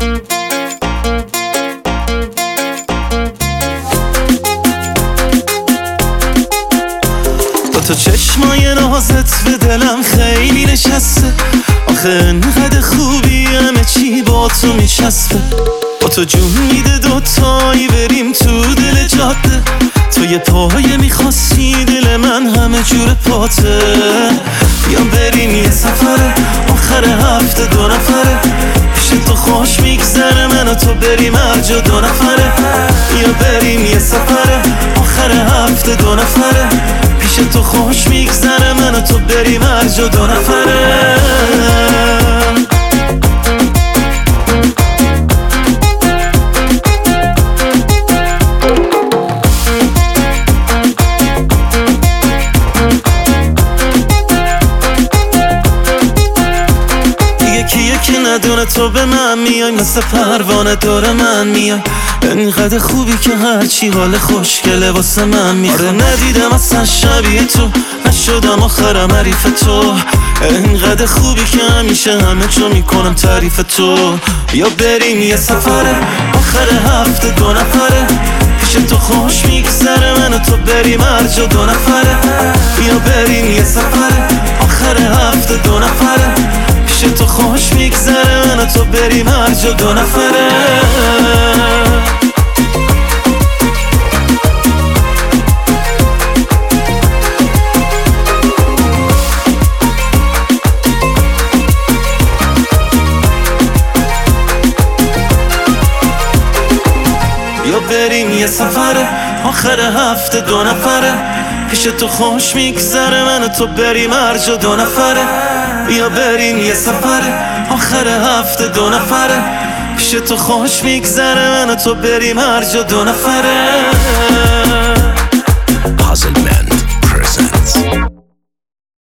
تو چشمای نازت به دلم خیلی نشسته، آخه انقدر خوبی همه چی با تو میچسبه. با تو جون میده دوتایی بریم تو دل جاده، تو یه پایه میخواستی دل من همه جور پاته. بیام بریم یه سفره آخر هفته 2 نفره، پیش تو خوش میگذره من و تو بریم هر جا 2 نفره. بیا بریم یه سفره آخر هفته 2 نفره، پیش تو خوش میگذره من و تو بریم هر جا 2 نفره. کیه که ندونه تو به من میای، مثل پروانه دور من میای. انقدر خوبی که هرچی حال خوشگله واسه من میخوای. آره ندیدم اصلا شبیه تو، نشدم آخرم حریف تو. انقدر خوبی که همیشه همه جا میکنم تعریف تو. بیا بریم یه سفره آخر هفته 2 نفره، پیش تو خوش میگذره من و تو بریم هر جا 2 نفره. بیا بریم یه سفره آخر هفته 2 نفره، پیش تو خوش میگذره من و تو بریم هر جا 2 نفره. بیا بریم یه سفره آخر هفته 2 نفره، پیش تو خوش میگذره من و تو بریم هر جا 2 نفره. بیا بریم یه سفره آخر هفته 2 نفره، پیش تو خوش میگذره من و تو بریم هر جا 2 نفره.